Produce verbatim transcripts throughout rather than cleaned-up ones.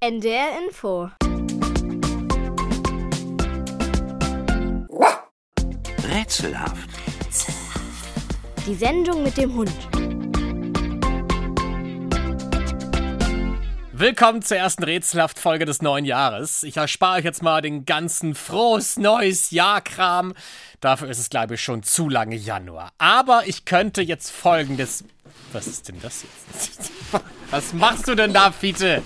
N D R Info. Rätselhaft. Die Sendung mit dem Hund. Willkommen zur ersten Rätselhaft-Folge des neuen Jahres. Ich erspare euch jetzt mal den ganzen frohes neues Jahr-Kram. Dafür ist es, glaube ich, schon zu lange Januar. Aber ich könnte jetzt folgendes... Was ist denn das jetzt? Was machst du denn da, Fiete?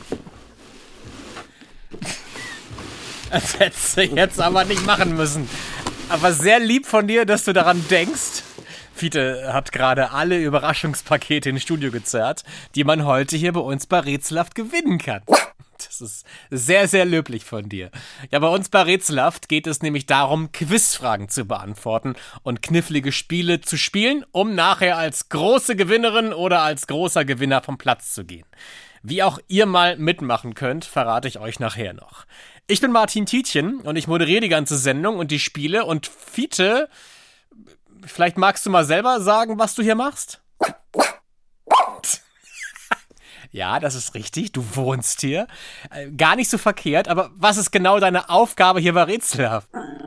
Das hättest du jetzt aber nicht machen müssen. Aber sehr lieb von dir, dass du daran denkst. Fiete hat gerade alle Überraschungspakete ins Studio gezerrt, die man heute hier bei uns bei Rätselhaft gewinnen kann. Das ist sehr, sehr löblich von dir. Ja, bei uns bei Rätselhaft geht es nämlich darum, Quizfragen zu beantworten und knifflige Spiele zu spielen, um nachher als große Gewinnerin oder als großer Gewinner vom Platz zu gehen. Wie auch ihr mal mitmachen könnt, verrate ich euch nachher noch. Ich bin Martin Tietjen und ich moderiere die ganze Sendung und die Spiele. Und Fiete, vielleicht magst du mal selber sagen, was du hier machst? Ja, das ist richtig, du wohnst hier. Gar nicht so verkehrt, aber was ist genau deine Aufgabe hier bei Rätselhaft?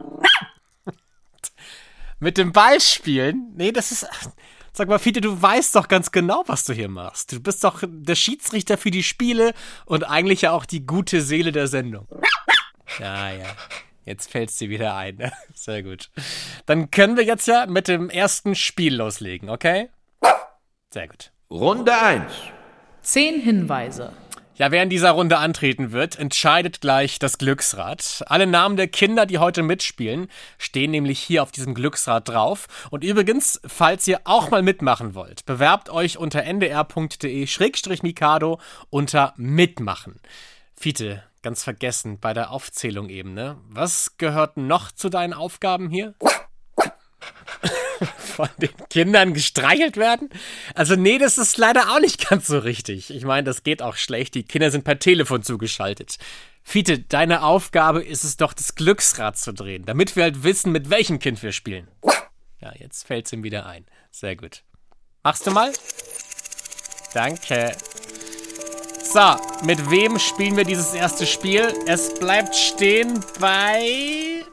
Mit dem Ball spielen? Nee, das ist... Sag mal, Fiete, du weißt doch ganz genau, was du hier machst. Du bist doch der Schiedsrichter für die Spiele und eigentlich ja auch die gute Seele der Sendung. Ja, ja. Jetzt fällt's dir wieder ein. Ne? Sehr gut. Dann können wir jetzt ja mit dem ersten Spiel loslegen, okay? Sehr gut. Runde eins. Zehn Hinweise. Ja, wer in dieser Runde antreten wird, entscheidet gleich das Glücksrad. Alle Namen der Kinder, die heute mitspielen, stehen nämlich hier auf diesem Glücksrad drauf. Und übrigens, falls ihr auch mal mitmachen wollt, bewerbt euch unter n d r punkt d e slash mikado unter Mitmachen. Fiete, ganz vergessen bei der Aufzählung eben, ne? Was gehört noch zu deinen Aufgaben hier? Von den Kindern gestreichelt werden? Also nee, das ist leider auch nicht ganz so richtig. Ich meine, das geht auch schlecht. Die Kinder sind per Telefon zugeschaltet. Fiete, deine Aufgabe ist es doch, das Glücksrad zu drehen, damit wir halt wissen, mit welchem Kind wir spielen. Ja, jetzt fällt's ihm wieder ein. Sehr gut. Machst du mal? Danke. So, mit wem spielen wir dieses erste Spiel? Es bleibt stehen bei...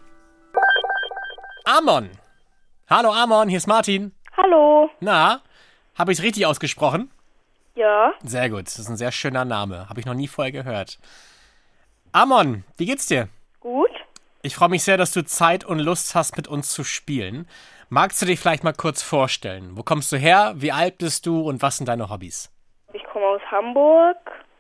Amon. Hallo Amon, hier ist Martin. Hallo. Na, habe ich es richtig ausgesprochen? Ja. Sehr gut, das ist ein sehr schöner Name. Habe ich noch nie vorher gehört. Amon, wie geht's dir? Gut. Ich freue mich sehr, dass du Zeit und Lust hast, mit uns zu spielen. Magst du dich vielleicht mal kurz vorstellen? Wo kommst du her, wie alt bist du und was sind deine Hobbys? Ich komme aus Hamburg.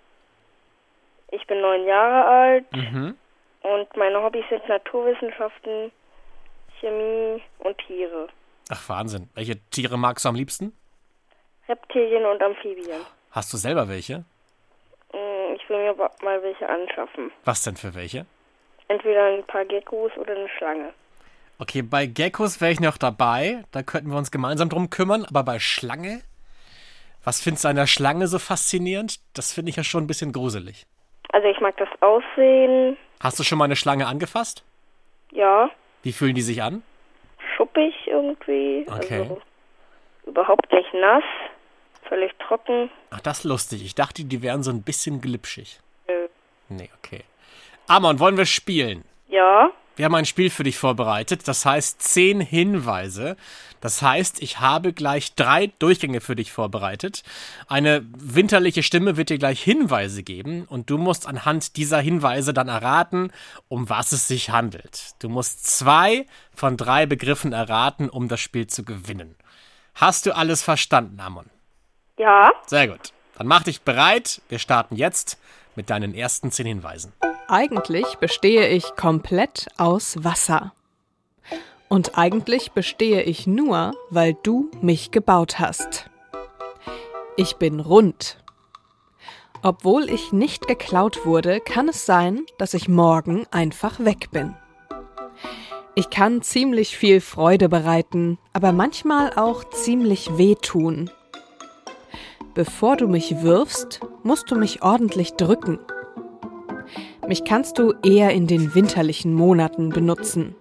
Ich bin neun Jahre alt. Mhm. Und meine Hobbys sind Naturwissenschaften, Chemie und Tiere. Ach, Wahnsinn. Welche Tiere magst du am liebsten? Reptilien und Amphibien. Hast du selber welche? Ich will mir mal welche anschaffen. Was denn für welche? Entweder ein paar Geckos oder eine Schlange. Okay, bei Geckos wäre ich noch dabei. Da könnten wir uns gemeinsam drum kümmern. Aber bei Schlange? Was findest du an der Schlange so faszinierend? Das finde ich ja schon ein bisschen gruselig. Also ich mag das Aussehen. Hast du schon mal eine Schlange angefasst? Ja. Wie fühlen die sich an? Schuppig irgendwie. Okay. Also überhaupt nicht nass. Völlig trocken. Ach, das ist lustig. Ich dachte, die wären so ein bisschen glitschig. Nö. Nee, okay. Amon, wollen wir spielen? Ja. Wir haben ein Spiel für dich vorbereitet. Das heißt zehn Hinweise. Das heißt, ich habe gleich drei Durchgänge für dich vorbereitet. Eine winterliche Stimme wird dir gleich Hinweise geben und du musst anhand dieser Hinweise dann erraten, um was es sich handelt. Du musst zwei von drei Begriffen erraten, um das Spiel zu gewinnen. Hast du alles verstanden, Amon? Ja. Sehr gut. Dann mach dich bereit. Wir starten jetzt mit deinen ersten zehn Hinweisen. Eigentlich bestehe ich komplett aus Wasser. Und eigentlich bestehe ich nur, weil du mich gebaut hast. Ich bin rund. Obwohl ich nicht geklaut wurde, kann es sein, dass ich morgen einfach weg bin. Ich kann ziemlich viel Freude bereiten, aber manchmal auch ziemlich wehtun. Bevor du mich wirfst, musst du mich ordentlich drücken. Mich kannst du eher in den winterlichen Monaten benutzen.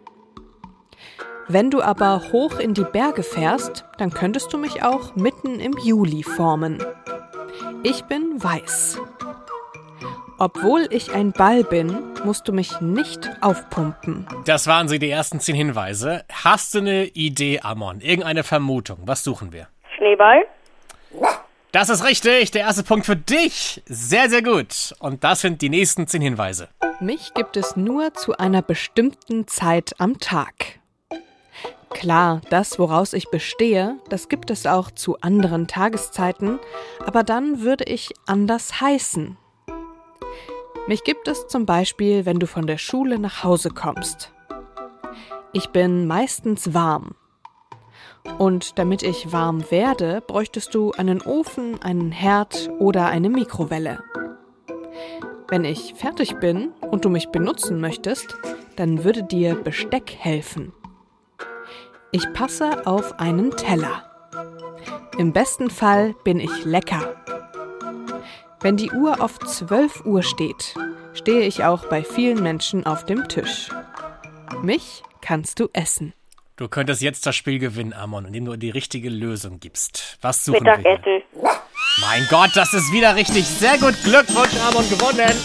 Wenn du aber hoch in die Berge fährst, dann könntest du mich auch mitten im Juli formen. Ich bin weiß. Obwohl ich ein Ball bin, musst du mich nicht aufpumpen. Das waren sie, die ersten zehn Hinweise. Hast du eine Idee, Amon? Irgendeine Vermutung? Was suchen wir? Schneeball. Das ist richtig. Der erste Punkt für dich. Sehr, sehr gut. Und das sind die nächsten zehn Hinweise. Mich gibt es nur zu einer bestimmten Zeit am Tag. Klar, das, woraus ich bestehe, das gibt es auch zu anderen Tageszeiten, aber dann würde ich anders heißen. Mich gibt es zum Beispiel, wenn du von der Schule nach Hause kommst. Ich bin meistens warm. Und damit ich warm werde, bräuchtest du einen Ofen, einen Herd oder eine Mikrowelle. Wenn ich fertig bin und du mich benutzen möchtest, dann würde dir Besteck helfen. Ich passe auf einen Teller. Im besten Fall bin ich lecker. Wenn die Uhr auf zwölf Uhr steht, stehe ich auch bei vielen Menschen auf dem Tisch. Mich kannst du essen. Du könntest jetzt das Spiel gewinnen, Amon, indem du die richtige Lösung gibst. Was suchen Mittagessen. wir hier? Mein Gott, das ist wieder richtig. Sehr gut. Glückwunsch, Amon, gewonnen.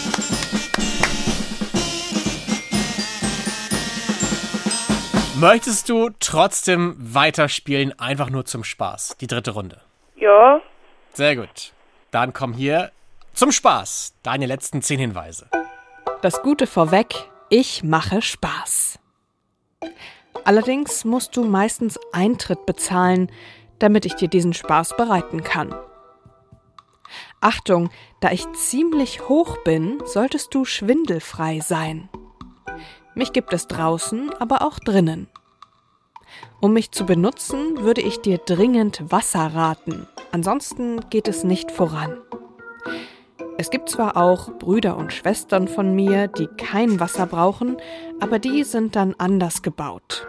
Möchtest du trotzdem weiterspielen, einfach nur zum Spaß? Die dritte Runde. Ja. Sehr gut. Dann komm hier zum Spaß. Deine letzten zehn Hinweise. Das Gute vorweg, ich mache Spaß. Allerdings musst du meistens Eintritt bezahlen, damit ich dir diesen Spaß bereiten kann. Achtung, da ich ziemlich hoch bin, solltest du schwindelfrei sein. Mich gibt es draußen, aber auch drinnen. Um mich zu benutzen, würde ich dir dringend Wasser raten. Ansonsten geht es nicht voran. Es gibt zwar auch Brüder und Schwestern von mir, die kein Wasser brauchen, aber die sind dann anders gebaut.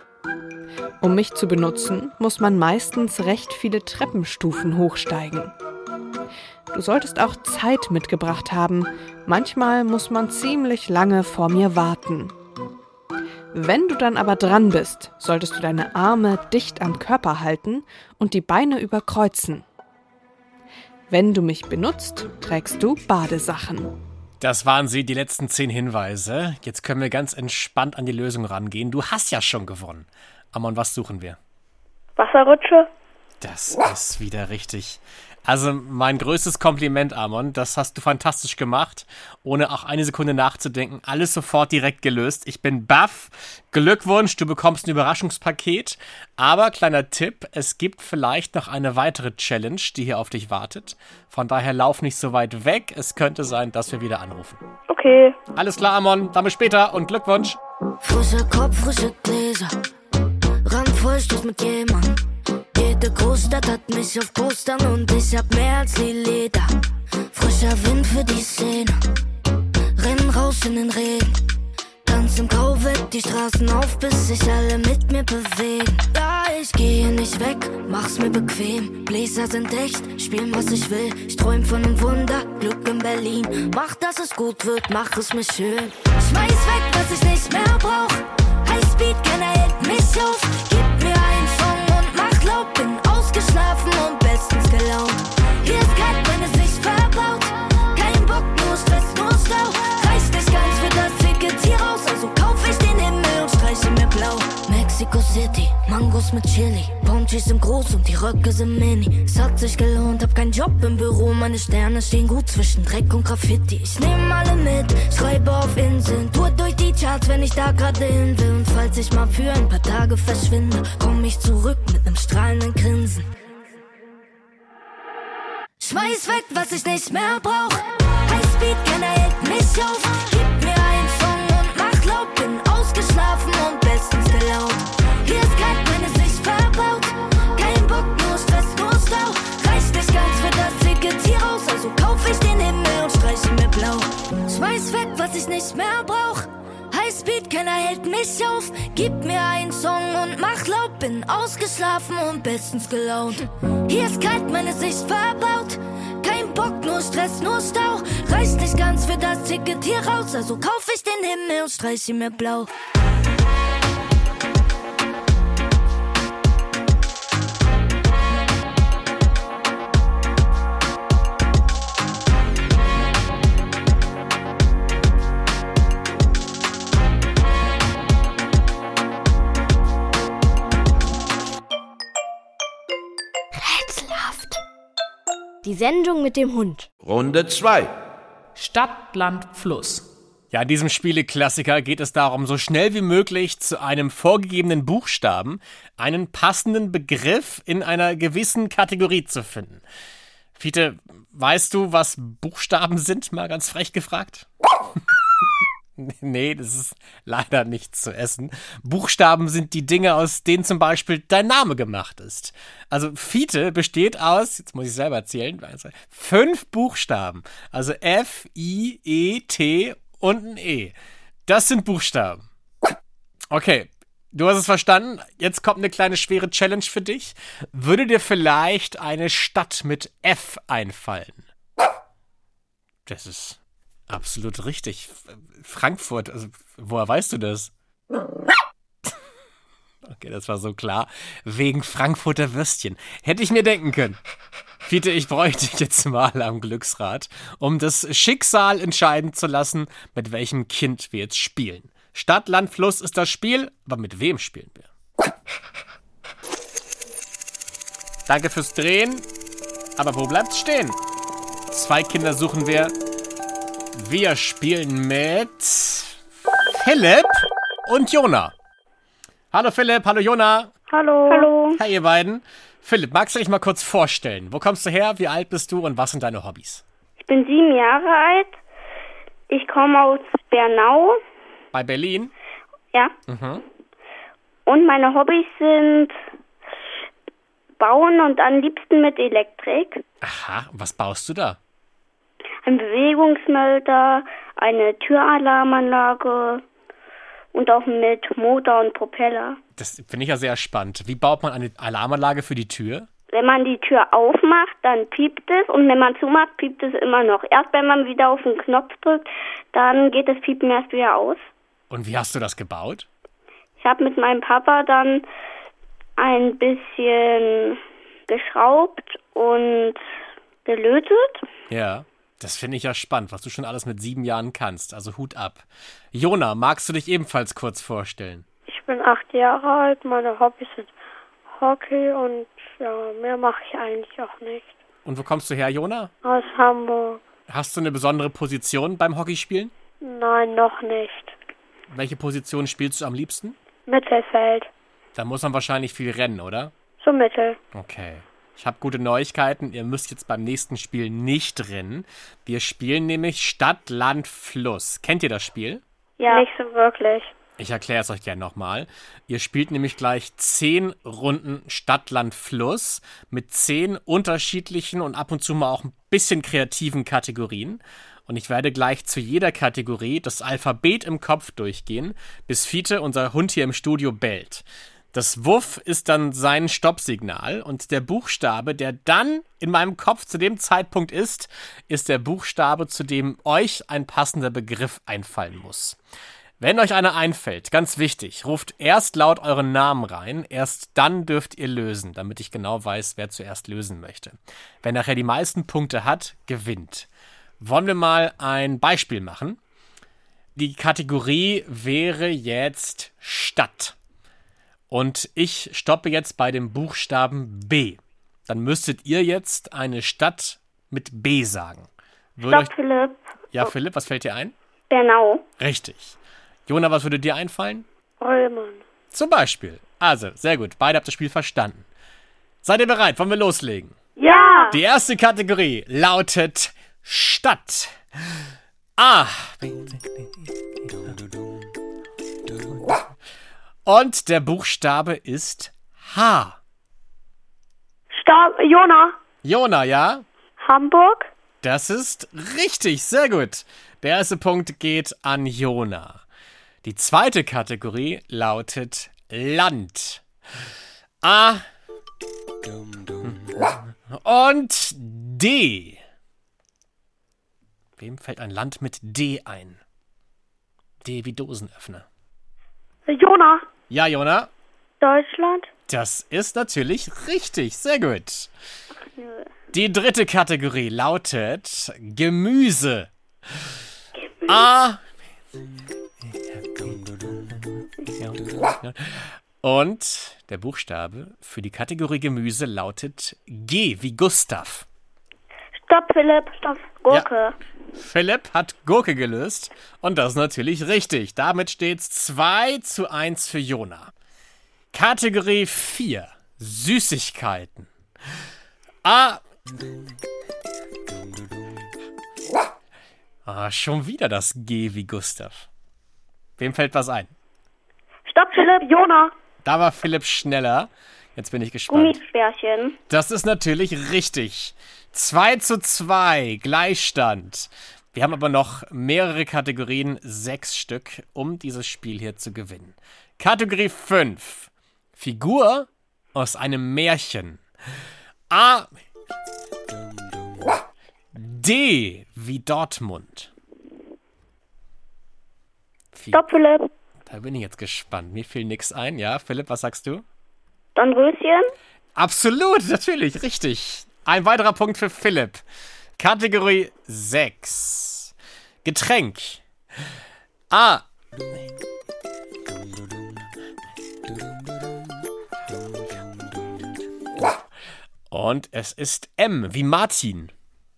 Um mich zu benutzen, muss man meistens recht viele Treppenstufen hochsteigen. Du solltest auch Zeit mitgebracht haben. Manchmal muss man ziemlich lange vor mir warten. Wenn du dann aber dran bist, solltest du deine Arme dicht am Körper halten und die Beine überkreuzen. Wenn du mich benutzt, trägst du Badesachen. Das waren sie, die letzten zehn Hinweise. Jetzt können wir ganz entspannt an die Lösung rangehen. Du hast ja schon gewonnen. Amon, was suchen wir? Wasserrutsche. Das ist wieder richtig. Also mein größtes Kompliment, Amon. Das hast du fantastisch gemacht, ohne auch eine Sekunde nachzudenken. Alles sofort direkt gelöst. Ich bin baff. Glückwunsch, du bekommst ein Überraschungspaket. Aber kleiner Tipp, es gibt vielleicht noch eine weitere Challenge, die hier auf dich wartet. Von daher lauf nicht so weit weg. Es könnte sein, dass wir wieder anrufen. Okay. Alles klar, Amon. Dann bis später und Glückwunsch. Frischer Kopf, frische Gläser. Randvoll Stoß mit jemand. Jede Großstadt hat mich auf Postern und ich hab mehr als die Leder. Frischer Wind für die Szene. Rennen raus in den Regen. Ganz im Grau weg die Straßen auf, bis sich alle mit mir bewegen. Ja, ich gehe nicht weg, mach's mir bequem. Bläser sind echt, spielen was ich will. Ich träum von einem Wunder, Glück in Berlin. Mach, dass es gut wird, mach es mir schön. Schmeiß weg, was ich nicht mehr brauch. Highspeed, keiner hält mich auf. Gib mir einen Song und mach laut. Bin ausgeschlafen und bestens gelaunt. Hier ist kalt, meine Sicht verbaut. Kein Bock, nur Stress, nur Stau. Reicht nicht ganz für das Ticket hier raus. Also kauf ich den Himmel und streiche mir blau. Mexico City, Mangos mit Chili. Ponchis im Groß und die Röcke sind mini. Es hat sich gelohnt, hab keinen Job im Büro. Meine Sterne stehen gut zwischen Dreck und Graffiti. Ich nehm alle mit, schreibe auf Inseln. Tour durch die Charts, wenn ich da gerade hin will. Und falls ich mal für ein paar Tage verschwinde, komm ich zurück mit nem strahlenden Grinsen. Schmeiß weg, was ich nicht mehr brauch. Highspeed, keiner hält mich auf. Gib mir einen Song und mach laut. Bin ausgeschlafen und bestens gelaunt. Hier ist kalt, meine Sicht verbaut. Kein Bock, nur Stress, nur Stau. Reicht nicht ganz für das Ticket hier raus. Also kauf ich den Himmel und streiche mir blau. Schmeiß weg, was ich nicht mehr brauch. Highspeed, keiner hält mich auf. Gib mir einen Song und mach laut. Bin ausgeschlafen und bestens gelaunt. Hier ist kalt, meine Sicht verbaut. Kein Bock, nur Stress, nur Stau. Reicht nicht ganz für das Ticket hier raus. Also kauf ich den Himmel und streiche mir blau. Rätselhaft. Die Sendung mit dem Hund. Runde zwei. Stadt, Land, Fluss. Ja, in diesem Spieleklassiker geht es darum, so schnell wie möglich zu einem vorgegebenen Buchstaben einen passenden Begriff in einer gewissen Kategorie zu finden. Fiete, weißt du, was Buchstaben sind? Mal ganz frech gefragt. Nee, das ist leider nichts zu essen. Buchstaben sind die Dinge, aus denen zum Beispiel dein Name gemacht ist. Also Fiete besteht aus, jetzt muss ich selber zählen, fünf Buchstaben. Also F, I, E, T und ein E. Das sind Buchstaben. Okay, du hast es verstanden. Jetzt kommt eine kleine schwere Challenge für dich. Würde dir vielleicht eine Stadt mit F einfallen? Das ist absolut richtig. Frankfurt, also woher weißt du das? Okay, das war so klar. Wegen Frankfurter Würstchen. Hätte ich mir denken können. Fiete, ich bräuchte dich jetzt mal am Glücksrad, um das Schicksal entscheiden zu lassen, mit welchem Kind wir jetzt spielen. Stadt, Land, Fluss ist das Spiel, aber mit wem spielen wir? Danke fürs Drehen, aber wo bleibt's stehen? Zwei Kinder suchen wir. Wir spielen mit Philipp und Jona. Hallo Philipp, hallo Jona. Hallo. Hallo. Hi ihr beiden. Philipp, magst du dich mal kurz vorstellen? Wo kommst du her, wie alt bist du und was sind deine Hobbys? Ich bin sieben Jahre alt. Ich komme aus Bernau. Bei Berlin? Ja. Mhm. Und meine Hobbys sind Bauen und am liebsten mit Elektrik. Aha, und was baust du da? Ein Bewegungsmelder, eine Türalarmanlage und auch mit Motor und Propeller. Das finde ich ja sehr spannend. Wie baut man eine Alarmanlage für die Tür? Wenn man die Tür aufmacht, dann piept es und wenn man zumacht, piept es immer noch. Erst wenn man wieder auf den Knopf drückt, dann geht das Piepen erst wieder aus. Und wie hast du das gebaut? Ich habe mit meinem Papa dann ein bisschen geschraubt und gelötet. Ja, das finde ich ja spannend, was du schon alles mit sieben Jahren kannst. Also Hut ab. Jona, magst du dich ebenfalls kurz vorstellen? Ich bin acht Jahre alt, meine Hobbys sind Hockey und ja, mehr mache ich eigentlich auch nicht. Und wo kommst du her, Jona? Aus Hamburg. Hast du eine besondere Position beim Hockeyspielen? Nein, noch nicht. Welche Position spielst du am liebsten? Mittelfeld. Da muss man wahrscheinlich viel rennen, oder? So mittel. Okay. Ich habe gute Neuigkeiten. Ihr müsst jetzt beim nächsten Spiel nicht rennen. Wir spielen nämlich Stadt, Land, Fluss. Kennt ihr das Spiel? Ja. Nicht so wirklich. Ich erkläre es euch gerne nochmal. Ihr spielt nämlich gleich zehn Runden Stadt, Land, Fluss mit zehn unterschiedlichen und ab und zu mal auch ein bisschen kreativen Kategorien. Und ich werde gleich zu jeder Kategorie das Alphabet im Kopf durchgehen, bis Fiete, unser Hund hier im Studio, bellt. Das Wuff ist dann sein Stoppsignal und der Buchstabe, der dann in meinem Kopf zu dem Zeitpunkt ist, ist der Buchstabe, zu dem euch ein passender Begriff einfallen muss. Wenn euch einer einfällt, ganz wichtig, ruft erst laut euren Namen rein, erst dann dürft ihr lösen, damit ich genau weiß, wer zuerst lösen möchte. Wer nachher die meisten Punkte hat, gewinnt. Wollen wir mal ein Beispiel machen? Die Kategorie wäre jetzt Stadt. Und ich stoppe jetzt bei dem Buchstaben B. Dann müsstet ihr jetzt eine Stadt mit B sagen. Würde Stopp, euch... Philipp. Ja, Philipp, was fällt dir ein? Bernau. Richtig. Jona, was würde dir einfallen? Römern. Zum Beispiel. Also, sehr gut. Beide habt das Spiel verstanden. Seid ihr bereit? Wollen wir loslegen? Ja. Die erste Kategorie lautet Stadt. A. Und der Buchstabe ist H. Stopp, Jona. Jona, ja? Hamburg. Das ist richtig, sehr gut. Der erste Punkt geht an Jona. Die zweite Kategorie lautet Land. A. Und D. Wem fällt ein Land mit D ein? D wie Dosenöffner. Jona. Ja, Jona? Deutschland. Das ist natürlich richtig. Sehr gut. Die dritte Kategorie lautet Gemüse. A. Und der Buchstabe für die Kategorie Gemüse lautet G wie Gustav. Stopp, Philipp, stopp, Gurke. Ja. Philipp hat Gurke gelöst und das ist natürlich richtig. Damit steht's zwei zu eins für Jona. Kategorie vier, Süßigkeiten. Ah. ah, schon wieder das G wie Gustav. Wem fällt was ein? Stopp, Philipp, Jona. Da war Philipp schneller. Jetzt bin ich gespannt. Gummibärchen. Das ist natürlich richtig. zwei zu zwei, Gleichstand. Wir haben aber noch mehrere Kategorien, sechs Stück, um dieses Spiel hier zu gewinnen. Kategorie fünf. Figur aus einem Märchen. A. D wie Dortmund. Fi- Stopp, Philipp. Da bin ich jetzt gespannt. Mir fiel nix ein. Ja, Philipp, was sagst du? Dornröschen. Absolut, natürlich, richtig. Ein weiterer Punkt für Philipp. Kategorie sechs. Getränk. A. Und es ist M wie Martin.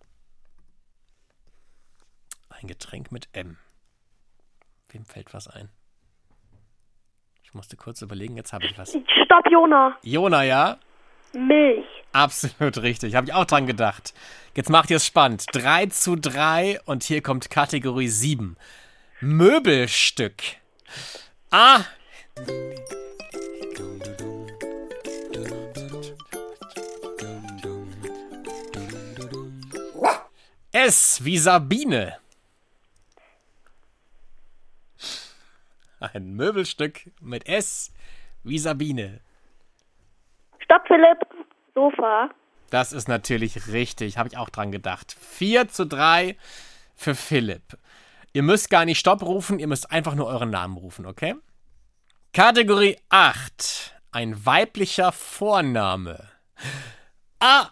Ein Getränk mit M. Wem fällt was ein? Ich musste kurz überlegen, jetzt habe ich was. Stopp, Jona. Jona, ja? Milch. Absolut richtig, habe ich auch dran gedacht. Jetzt macht ihr es spannend. drei zu drei und hier kommt Kategorie sieben. Möbelstück. A. S wie Sabine. Ein Möbelstück mit S wie Sabine. Stopp, Philipp. Sofa. Das ist natürlich richtig, habe ich auch dran gedacht. vier zu drei für Philipp. Ihr müsst gar nicht Stopp rufen, ihr müsst einfach nur euren Namen rufen, okay? Kategorie acht. Ein weiblicher Vorname. A.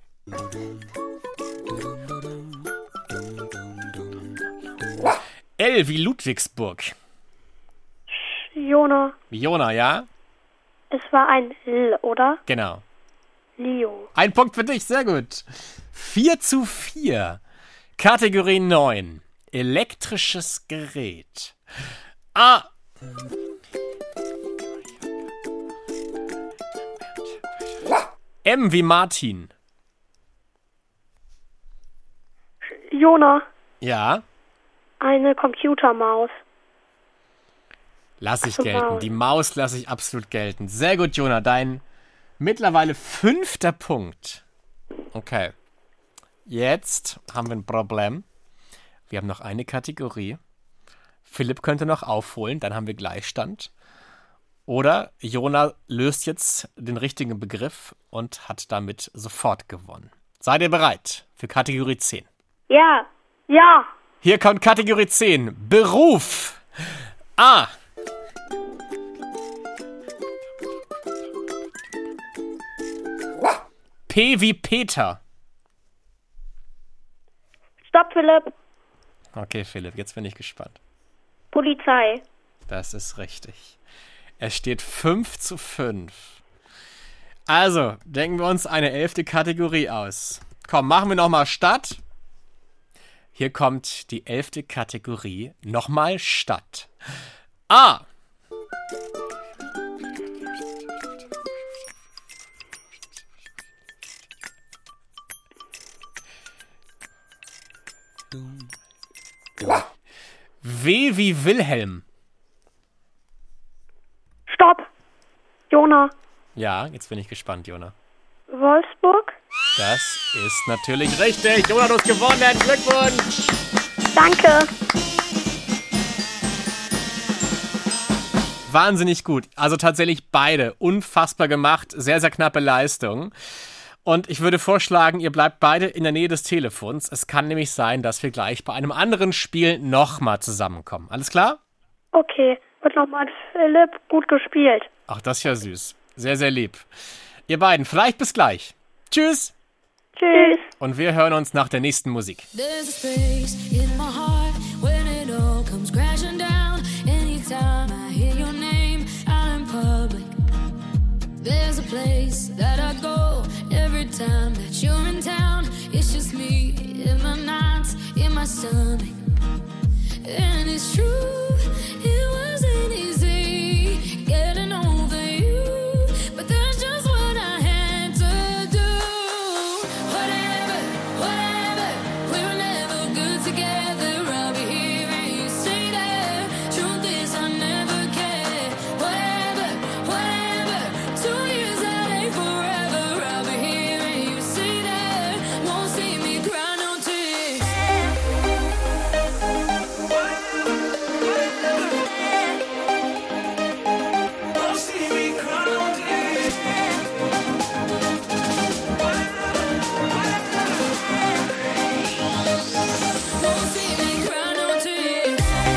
L wie Ludwigsburg. Jona. Wie Jona, ja? Es war ein L, oder? Genau. Leo. Ein Punkt für dich, sehr gut. vier zu vier. Kategorie neun. Elektrisches Gerät. A. M wie Martin. Jona. Ja, Eine Computermaus. lass ich Ach so, gelten. Maus. Die Maus lasse ich absolut gelten. Sehr gut, Jona. Dein mittlerweile fünfter Punkt. Okay. Jetzt haben wir ein Problem. Wir haben noch eine Kategorie. Philipp könnte noch aufholen, dann haben wir Gleichstand. Oder Jona löst jetzt den richtigen Begriff und hat damit sofort gewonnen. Seid ihr bereit für Kategorie zehn? Ja. Ja. Hier kommt Kategorie zehn. Beruf. A. P wie Peter. Stopp, Philipp. Okay, Philipp, jetzt bin ich gespannt. Polizei. Das ist richtig. Es steht fünf zu fünf. Also, denken wir uns eine elfte Kategorie aus. Komm, machen wir nochmal Stadt. Hier kommt die elfte Kategorie. Nochmal Stadt. A. W wie Wilhelm. Stopp. Jona. Ja, jetzt bin ich gespannt, Jona. Wolfsburg. Das ist natürlich richtig. Jona, du hast gewonnen. Glückwunsch. Danke. Wahnsinnig gut. Also tatsächlich beide. Unfassbar gemacht. Sehr, sehr knappe Leistung. Und ich würde vorschlagen, ihr bleibt beide in der Nähe des Telefons. Es kann nämlich sein, dass wir gleich bei einem anderen Spiel nochmal zusammenkommen. Alles klar? Okay. Und nochmal Philipp, gut gespielt. Ach, das ist ja süß. Sehr, sehr lieb. Ihr beiden, vielleicht bis gleich. Tschüss. Tschüss. Und wir hören uns nach der nächsten Musik. There's a space in my heart when it all comes crashing down. Anytime I hear your name out in public, place that I go. Every time that you're in town, it's just me in my nights, in my stomach. And it's true, it wasn't easy getting over you, but that's just what I had to do. Whatever, whatever, we were never good together. I'll be here and you stay there. Truth is I never cared. Whatever, whatever, two years that ain't forever. I'll be here and you stay there. Won't see me cry no tears. Won't see me cry no tears.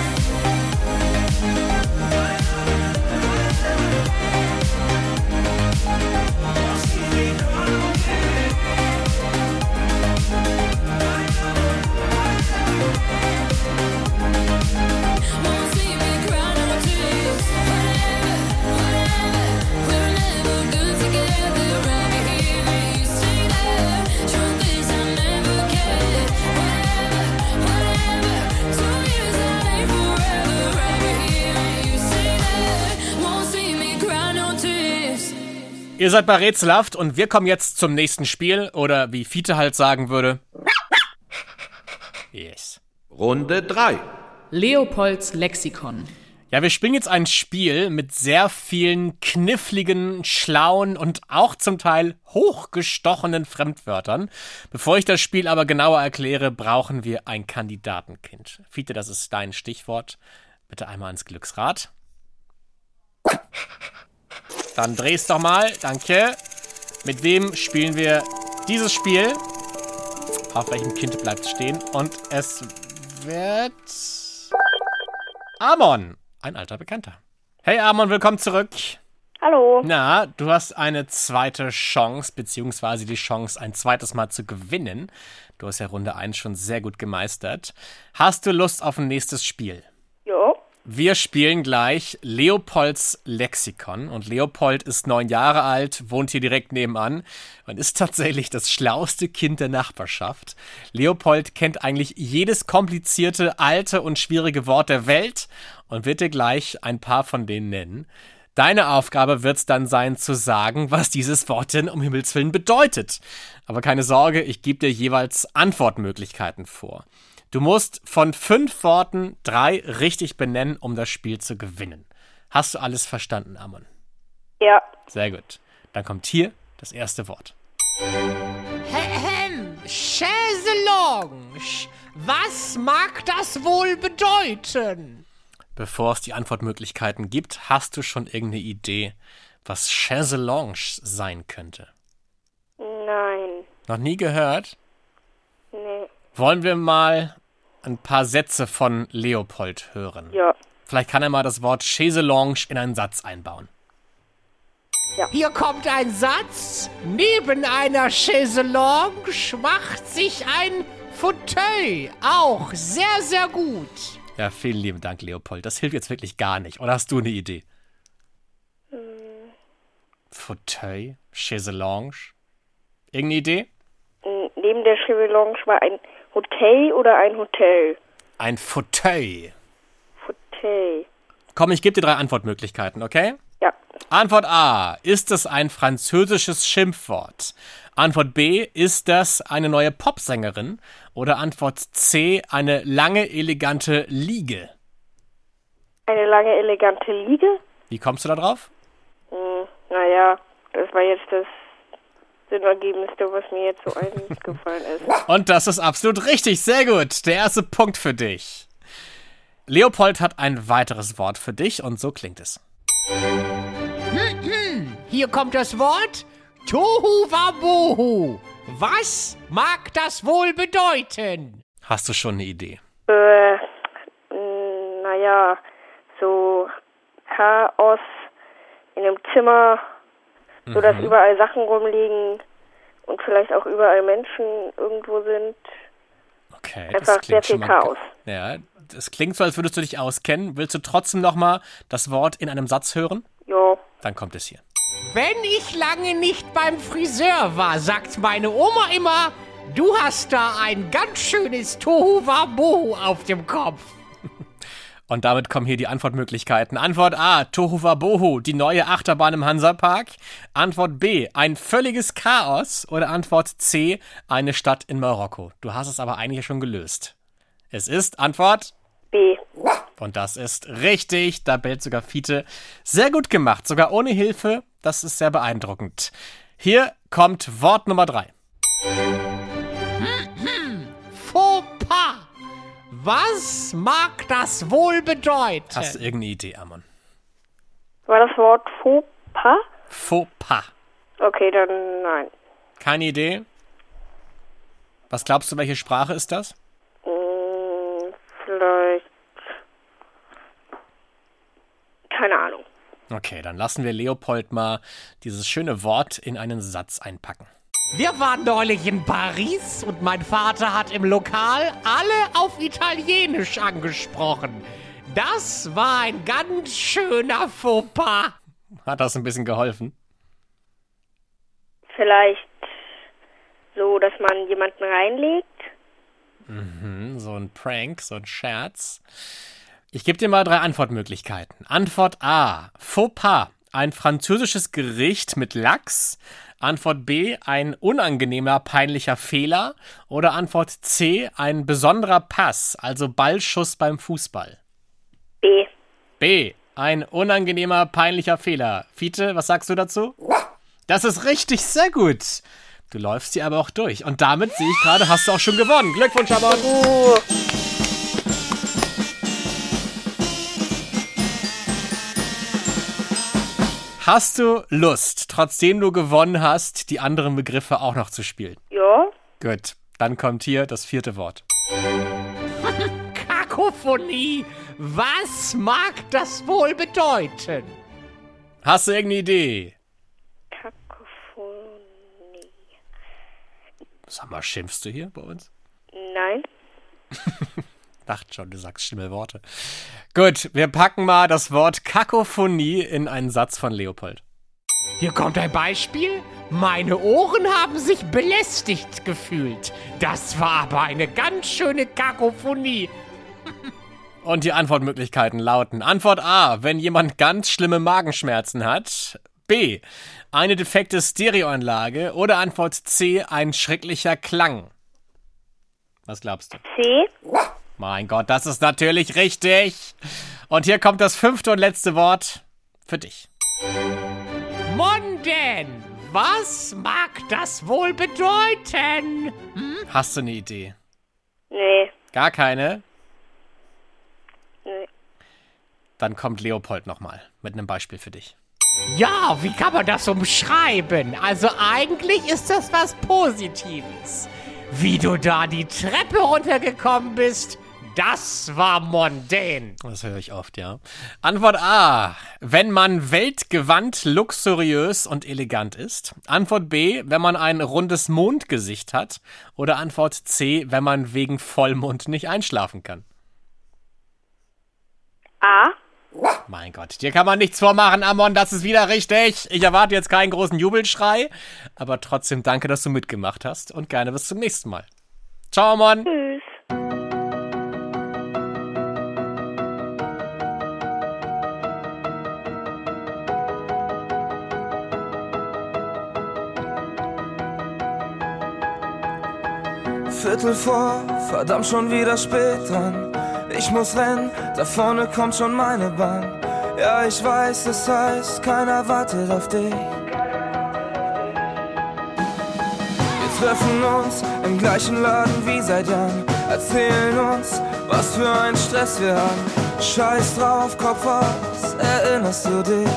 Won't see me cry no tears. Whatever, whatever, we were never good together. I'll be here and you stay there. Truth is I never cared. Whatever, whatever, two years that ain't forever. I'll be here and you stay there. Won't see me cry no tears. Ihr seid bei Rätselhaft und wir kommen jetzt zum nächsten Spiel. Oder wie Fiete halt sagen würde. Yes. Runde drei. Leopolds Lexikon. Ja, wir spielen jetzt ein Spiel mit sehr vielen kniffligen, schlauen und auch zum Teil hochgestochenen Fremdwörtern. Bevor ich das Spiel aber genauer erkläre, brauchen wir ein Kandidatenkind. Fiete, das ist dein Stichwort. Bitte einmal ins Glücksrad. Dann dreh's doch mal, danke. Mit wem spielen wir dieses Spiel? Auf welchem Kind bleibt stehen? Und es wird Amon, ein alter Bekannter. Hey Amon, willkommen zurück. Hallo. Na, du hast eine zweite Chance, beziehungsweise die Chance, ein zweites Mal zu gewinnen. Du hast ja Runde eins schon sehr gut gemeistert. Hast du Lust auf ein nächstes Spiel? Ja. Wir spielen gleich Leopolds Lexikon. Und Leopold ist neun Jahre alt, wohnt hier direkt nebenan und ist tatsächlich das schlauste Kind der Nachbarschaft. Leopold kennt eigentlich jedes komplizierte, alte und schwierige Wort der Welt und wird dir gleich ein paar von denen nennen. Deine Aufgabe wird es dann sein, zu sagen, was dieses Wort denn um Himmels Willen bedeutet. Aber keine Sorge, ich gebe dir jeweils Antwortmöglichkeiten vor. Du musst von fünf Worten drei richtig benennen, um das Spiel zu gewinnen. Hast du alles verstanden, Amon? Ja. Sehr gut. Dann kommt hier das erste Wort. Hem, Chaiselange. Was mag das wohl bedeuten? Bevor es die Antwortmöglichkeiten gibt, hast du schon irgendeine Idee, was Chaiselange sein könnte? Nein. Noch nie gehört? Nee. Wollen wir mal ein paar Sätze von Leopold hören? Ja. Vielleicht kann er mal das Wort Chaiselange in einen Satz einbauen. Ja. Hier kommt ein Satz. Neben einer Chaiselange macht sich ein Fauteuil. Auch sehr, sehr gut. Ja, vielen lieben Dank, Leopold. Das hilft jetzt wirklich gar nicht. Oder hast du eine Idee? Hm. Fauteuil? Chaiselange? Irgendeine Idee? Neben der Chaiselange war ein Hotel oder ein Hotel? Ein Fauteuil. Fauteuil. Komm, ich gebe dir drei Antwortmöglichkeiten, okay? Ja. Antwort A. Ist es ein französisches Schimpfwort? Antwort B. Ist das eine neue Popsängerin? Oder Antwort C. Eine lange, elegante Liege? Eine lange, elegante Liege? Wie kommst du da drauf? Hm, naja, das war jetzt das Sinnergebendste, was mir jetzt so eingefallen ist. Und das ist absolut richtig. Sehr gut. Der erste Punkt für dich. Leopold hat ein weiteres Wort für dich und so klingt es. Hier kommt das Wort Tohu Wabohu. Was mag das wohl bedeuten? Hast du schon eine Idee? Äh, mh, naja, so Chaos in einem Zimmer, so dass Mhm. überall Sachen rumliegen und vielleicht auch überall Menschen irgendwo sind. Okay, Einfach das klingt sehr viel schon mal Chaos. ge- Ja, das klingt so, als würdest du dich auskennen. Willst du trotzdem noch mal das Wort in einem Satz hören? Jo. Dann kommt es hier. Wenn ich lange nicht beim Friseur war, sagt meine Oma immer, du hast da ein ganz schönes Tohuwabohu auf dem Kopf. Und damit kommen hier die Antwortmöglichkeiten. Antwort A, Tohuwabohu, die neue Achterbahn im Hansapark. Antwort B, ein völliges Chaos. Oder Antwort C, eine Stadt in Marokko. Du hast es aber eigentlich schon gelöst. Es ist Antwort B. Und das ist richtig. Da bellt sogar Fiete. Sehr gut gemacht, sogar ohne Hilfe. Das ist sehr beeindruckend. Hier kommt Wort Nummer drei. Fauxpas. Was mag das wohl bedeuten? Hast du irgendeine Idee, Amon? War das Wort Fauxpas? Fauxpas. Okay, dann nein. Keine Idee? Was glaubst du, welche Sprache ist das? Hm, vielleicht. Keine Ahnung. Okay, dann lassen wir Leopold mal dieses schöne Wort in einen Satz einpacken. Wir waren neulich in Paris und mein Vater hat im Lokal alle auf Italienisch angesprochen. Das war ein ganz schöner Fauxpas. Hat das ein bisschen geholfen? Vielleicht so, dass man jemanden reinlegt. Mhm, so ein Prank, so ein Scherz. Ich gebe dir mal drei Antwortmöglichkeiten. Antwort A, Fauxpas, ein französisches Gericht mit Lachs. Antwort B, ein unangenehmer, peinlicher Fehler. Oder Antwort C, ein besonderer Pass, also Ballschuss beim Fußball. B. B, ein unangenehmer, peinlicher Fehler. Fiete, was sagst du dazu? Das ist richtig, sehr gut. Du läufst hier aber auch durch. Und damit sehe ich gerade, hast du auch schon gewonnen. Glückwunsch, Amon. Uh. Hast du Lust, trotzdem du gewonnen hast, die anderen Begriffe auch noch zu spielen? Ja. Gut, dann kommt hier das vierte Wort. Kakophonie. Was mag das wohl bedeuten? Hast du irgendeine Idee? Kakophonie. Sag mal, schimpfst du hier bei uns? Nein. Dachte schon, du sagst schlimme Worte. Gut, wir packen mal das Wort Kakophonie in einen Satz von Leopold. Hier kommt ein Beispiel. Meine Ohren haben sich belästigt gefühlt. Das war aber eine ganz schöne Kakophonie. Und die Antwortmöglichkeiten lauten: Antwort A, wenn jemand ganz schlimme Magenschmerzen hat. B, eine defekte Stereoanlage. Oder Antwort C, ein schrecklicher Klang. Was glaubst du? C. Mein Gott, das ist natürlich richtig. Und hier kommt das fünfte und letzte Wort für dich. Monden, was mag das wohl bedeuten? Hm? Hast du eine Idee? Nee. Gar keine? Nee. Dann kommt Leopold nochmal mit einem Beispiel für dich. Ja, wie kann man das umschreiben? Also eigentlich ist das was Positives. Wie du da die Treppe runtergekommen bist, das war mondän. Das höre ich oft, ja. Antwort A, wenn man weltgewandt, luxuriös und elegant ist. Antwort B, wenn man ein rundes Mondgesicht hat. Oder Antwort C, wenn man wegen Vollmond nicht einschlafen kann. A. Mein Gott, dir kann man nichts vormachen, Amon, das ist wieder richtig. Ich erwarte jetzt keinen großen Jubelschrei, aber trotzdem danke, dass du mitgemacht hast und gerne bis zum nächsten Mal. Ciao, Amon. Tschüss. Viertel vor, verdammt schon wieder spät dran. Ich muss rennen, da vorne kommt schon meine Bahn. Ja, ich weiß, es heißt, keiner wartet auf dich. Wir treffen uns im gleichen Laden wie seit Jahren. Erzählen uns, was für ein Stress wir haben. Scheiß drauf, Kopf aus, erinnerst du dich?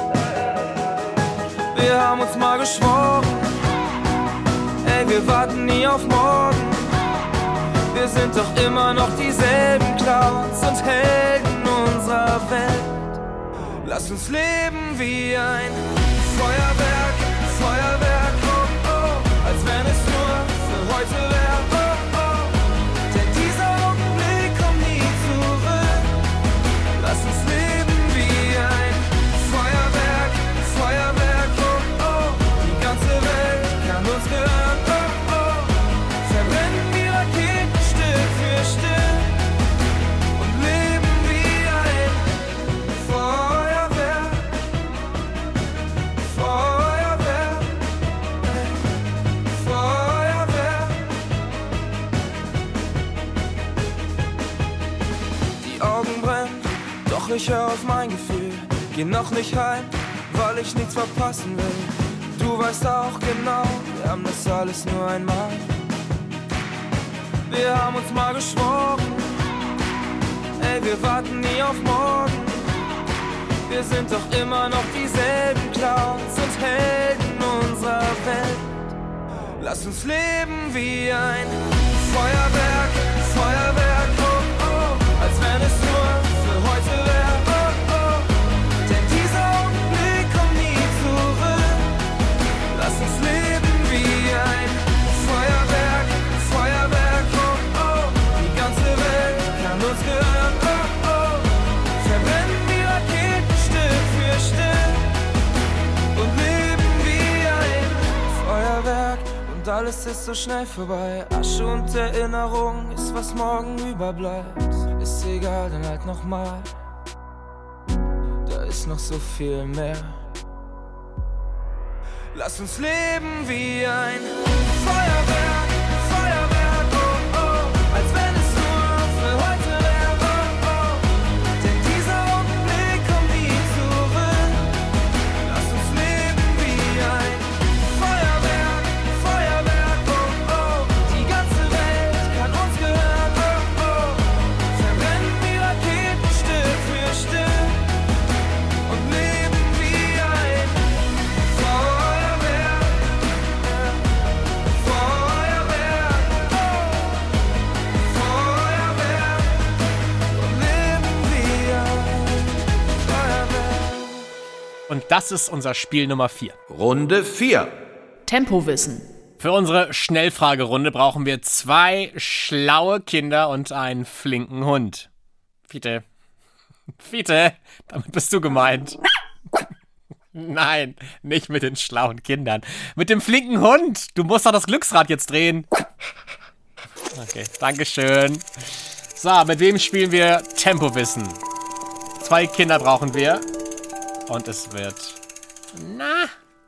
Wir haben uns mal geschworen, ey, wir warten nie auf morgen. Wir sind doch immer noch dieselben Clowns und Helden unserer Welt. Lass uns leben wie ein Feuerwerk, Feuerwerk, oh oh, als wenn es nur für heute wäre, oh oh. Denn dieser Augenblick kommt nie zurück. Lass uns leben wie ein Feuerwerk, Feuerwerk, ich hör auf mein Gefühl. Geh noch nicht heim, weil ich nichts verpassen will. Du weißt auch genau, wir haben das alles nur einmal. Wir haben uns mal geschworen, ey, wir warten nie auf morgen. Wir sind doch immer noch dieselben Clowns und Helden unserer Welt. Lass uns leben wie ein Feuerwerk, Feuerwerk, oh, oh, als wenn es nur für heute wäre, oh, oh. Denn dieser Augenblick kommt nie zurück. Lass uns leben wie ein Feuerwerk, Feuerwerk, oh, oh. Die ganze Welt kann uns gehören, oh, oh. Verbrennen die Raketen Stück für Stück und leben wie ein Feuerwerk. Und alles ist so schnell vorbei. Asche und Erinnerung ist, was morgen überbleibt. Ist egal, dann halt nochmal. Da ist noch so viel mehr. Lass uns leben wie ein Feuerwerk, Feuerwerk, oh, oh. Als wenn es nur für heute wäre, oh, oh. Denn dieser Augenblick kommt nie zurück. Lass uns leben wie ein Feuerwerk, Feuerwerk, oh, oh. Die ganze Welt kann uns gehören, oh, oh. Verbrennen die Raketen Stück für Stück und leben wie ein Feuerwerk, Feuerwerk, oh. Feuerwerk und leben wie ein Feuerwerk. Und das ist unser Spiel Nummer vier. Runde vier. Tempowissen. Für unsere Schnellfragerunde brauchen wir zwei schlaue Kinder und einen flinken Hund. Fiete. Fiete, damit bist du gemeint. Nein, nicht mit den schlauen Kindern. Mit dem flinken Hund. Du musst doch das Glücksrad jetzt drehen. Okay, dankeschön. So, mit wem spielen wir Tempowissen? Zwei Kinder brauchen wir. Und es wird... Na...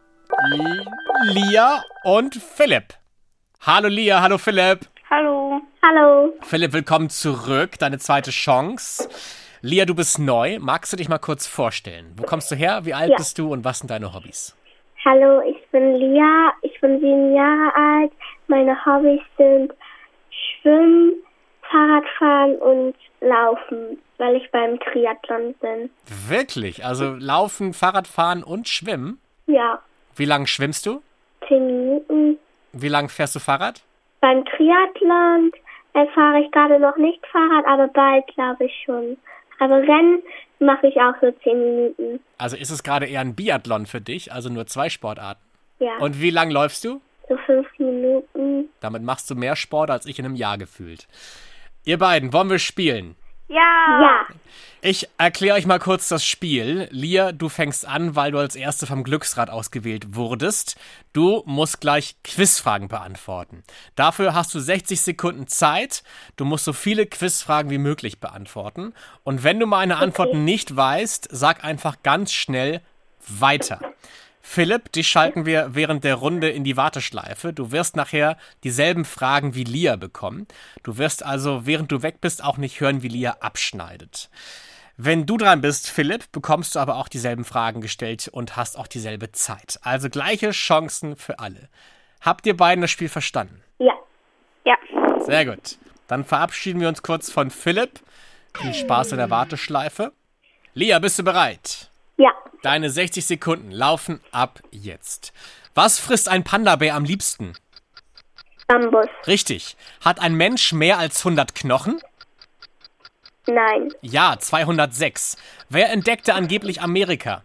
Lia und Philipp. Hallo Lia, hallo Philipp. Hallo. Hallo. Philipp, willkommen zurück. Deine zweite Chance. Lia, du bist neu. Magst du dich mal kurz vorstellen? Wo kommst du her? Wie alt Ja. bist du und was sind deine Hobbys? Hallo, ich bin Lia, ich bin sieben Jahre alt. Meine Hobbys sind Schwimmen, Fahrradfahren und Laufen, weil ich beim Triathlon bin. Wirklich? Also laufen, Fahrradfahren und schwimmen? Ja, Wie lange schwimmst du? zehn Minuten. Wie lange fährst du Fahrrad? Beim Triathlon äh, fahre ich gerade noch nicht Fahrrad, aber bald glaube ich schon. Aber Rennen mache ich auch so zehn Minuten. Also ist es gerade eher ein Biathlon für dich, also nur zwei Sportarten. Ja, Und wie lang läufst du? so fünf Minuten. Damit machst du mehr Sport als ich in einem Jahr gefühlt. Ihr beiden, wollen wir spielen? Ja. Ja. Ich erkläre euch mal kurz das Spiel. Lia, du fängst an, weil du als Erste vom Glücksrad ausgewählt wurdest. Du musst gleich Quizfragen beantworten. Dafür hast du sechzig Sekunden Zeit. Du musst so viele Quizfragen wie möglich beantworten. Und wenn du meine Antworten nicht weißt, sag einfach ganz schnell weiter. Philipp, dich schalten wir während der Runde in die Warteschleife. Du wirst nachher dieselben Fragen wie Lia bekommen. Du wirst also, während du weg bist, auch nicht hören, wie Lia abschneidet. Wenn du dran bist, Philipp, bekommst du aber auch dieselben Fragen gestellt und hast auch dieselbe Zeit. Also gleiche Chancen für alle. Habt ihr beiden das Spiel verstanden? Ja. Ja. Sehr gut. Dann verabschieden wir uns kurz von Philipp. Viel Spaß in der Warteschleife. Lia, bist du bereit? Ja. Deine sechzig Sekunden laufen ab jetzt. Was frisst ein Panda-Bär am liebsten? Bambus. Richtig. Hat ein Mensch mehr als hundert Knochen? Nein. Ja, zweihundertsechs. Wer entdeckte angeblich Amerika?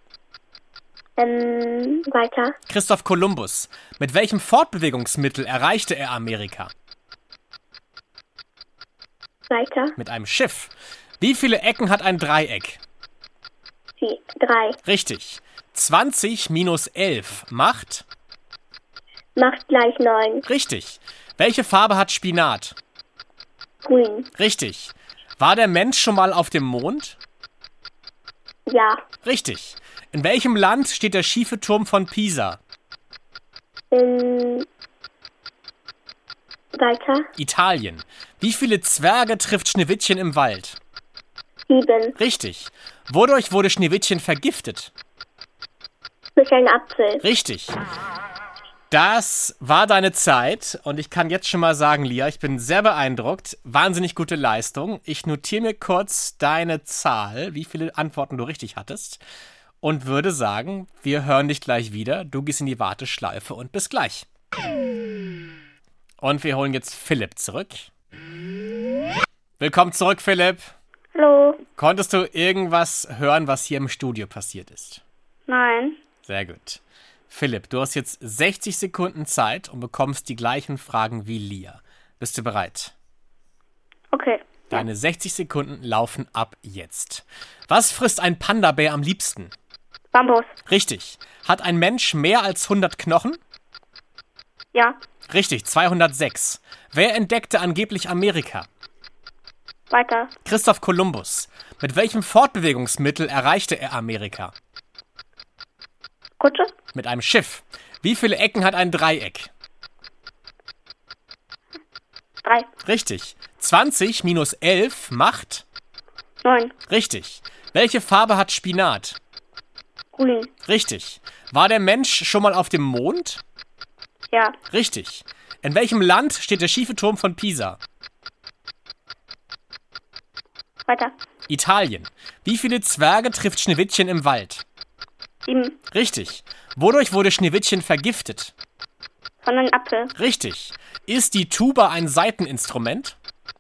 Ähm, weiter. Christoph Kolumbus. Mit welchem Fortbewegungsmittel erreichte er Amerika? Weiter. Mit einem Schiff. Wie viele Ecken hat ein Dreieck? Vier. Drei. Richtig. zwanzig minus elf macht? Macht gleich neun. Richtig. Welche Farbe hat Spinat? Grün. Richtig. War der Mensch schon mal auf dem Mond? Ja. Richtig. In welchem Land steht der schiefe Turm von Pisa? Ähm, weiter. Italien. Wie viele Zwerge trifft Schneewittchen im Wald? Sieben. Richtig. Wodurch wurde Schneewittchen vergiftet? Durch einen Apfel. Richtig. Das war deine Zeit und ich kann jetzt schon mal sagen, Lia, ich bin sehr beeindruckt. Wahnsinnig gute Leistung. Ich notiere mir kurz deine Zahl, wie viele Antworten du richtig hattest und würde sagen, wir hören dich gleich wieder. Du gehst in die Warteschleife und bis gleich. Und wir holen jetzt Philipp zurück. Willkommen zurück, Philipp. Hallo. Konntest du irgendwas hören, was hier im Studio passiert ist? Nein. Sehr gut. Philipp, du hast jetzt sechzig Sekunden Zeit und bekommst die gleichen Fragen wie Lia. Bist du bereit? Okay. Deine sechzig Sekunden laufen ab jetzt. Was frisst ein Panda-Bär am liebsten? Bambus. Richtig. Hat ein Mensch mehr als hundert Knochen? Ja. Richtig, zweihundertsechs. Wer entdeckte angeblich Amerika? Weiter. Christoph Kolumbus. Mit welchem Fortbewegungsmittel erreichte er Amerika? Kutsche. Mit einem Schiff. Wie viele Ecken hat ein Dreieck? Drei. Richtig. zwanzig minus elf macht? Neun. Richtig. Welche Farbe hat Spinat? Grün. Richtig. War der Mensch schon mal auf dem Mond? Ja. Richtig. In welchem Land steht der schiefe Turm von Pisa? Weiter. Italien. Wie viele Zwerge trifft Schneewittchen im Wald? Sieben. Richtig. Wodurch wurde Schneewittchen vergiftet? Von einem Apfel. Richtig. Ist die Tuba ein Saiteninstrument?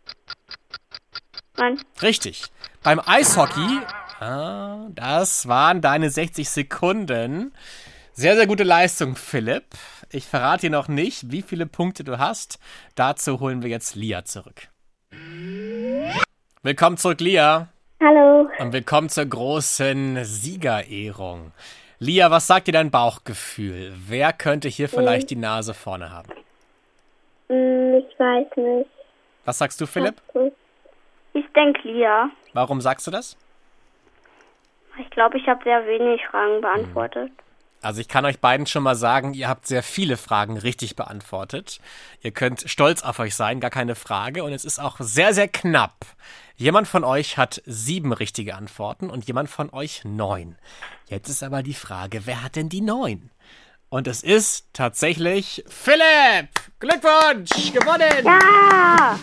Nein. Richtig. Beim Eishockey, ah, das waren deine sechzig Sekunden. Sehr, sehr gute Leistung, Philipp. Ich verrate dir noch nicht, wie viele Punkte du hast. Dazu holen wir jetzt Lia zurück. Willkommen zurück, Lia. Hallo. Und willkommen zur großen Siegerehrung. Lia, was sagt dir dein Bauchgefühl? Wer könnte hier vielleicht die Nase vorne haben? Ich weiß nicht. Was sagst du, Philipp? Ich denke Lia. Warum sagst du das? Ich glaube, ich habe sehr wenig Fragen beantwortet. Also ich kann euch beiden schon mal sagen, ihr habt sehr viele Fragen richtig beantwortet. Ihr könnt stolz auf euch sein, gar keine Frage. Und es ist auch sehr, sehr knapp. Jemand von euch hat sieben richtige Antworten und jemand von euch neun. Jetzt ist aber die Frage, wer hat denn die neun? Und es ist tatsächlich Philipp! Glückwunsch! Gewonnen! Ja!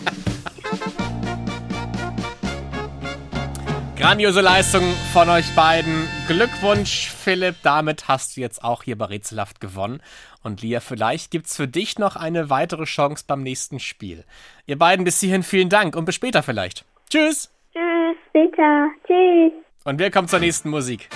Grandiose Leistung von euch beiden. Glückwunsch, Philipp. Damit hast du jetzt auch hier bei Rätselhaft gewonnen. Und Lia, vielleicht gibt's für dich noch eine weitere Chance beim nächsten Spiel. Ihr beiden bis hierhin vielen Dank und bis später vielleicht. Tschüss. Tschüss. Später. Tschüss. Und wir kommen zur nächsten Musik.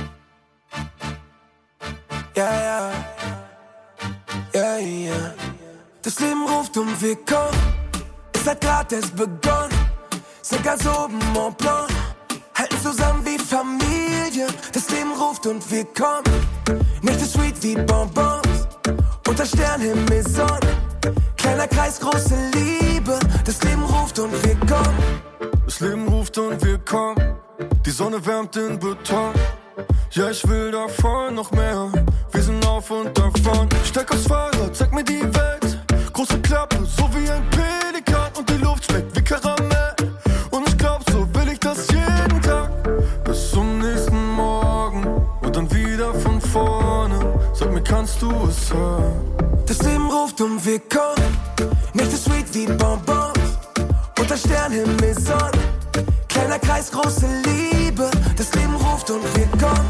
Ja, ja. Ja, ja. Das Leben ruft und wir kommen. Es hat grad erst begonnen. Sind ganz oben en plan. Halten zusammen wie Familie. Das Leben ruft und wir kommen. Nicht so sweet wie Bonbons. Unter Sternenhimmel Sonne. Kleiner Kreis, große Liebe. Das Leben ruft und wir kommen. Das Leben ruft und wir kommen. Die Sonne wärmt den Beton. Ja, ich will davon noch mehr. Wir sind auf und davon. Steig aufs Fahrrad, zeig mir die Welt. Große Klappe, so wie ein Pelikan. Und die Luft schmeckt wie Karamell. Und ich glaub, so will ich das jeden Tag. Bis zum nächsten Morgen. Und dann wieder von vorne. Sag mir, kannst du es hören? Das Leben ruft und wir kommen. Nicht so sweet wie Bonbons. Unter Sternenhimmel Sonne. Kleiner Kreis, große Liebe. Das Leben ruft und wir kommen.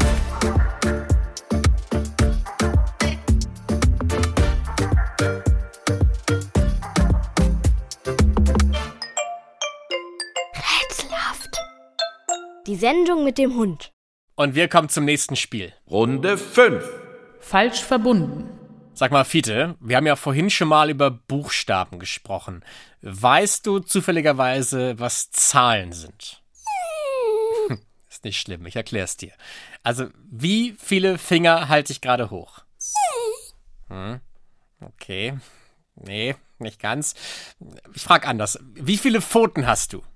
Rätselhaft. Die Sendung mit dem Hund. Und wir kommen zum nächsten Spiel. Runde fünf. Falsch verbunden. Sag mal, Fiete, wir haben ja vorhin schon mal über Buchstaben gesprochen. Weißt du zufälligerweise, was Zahlen sind? Ist nicht schlimm, ich erklär's dir. Also, wie viele Finger halte ich gerade hoch? Hm, okay. Nee, nicht ganz. Ich frag anders. Wie viele Pfoten hast du?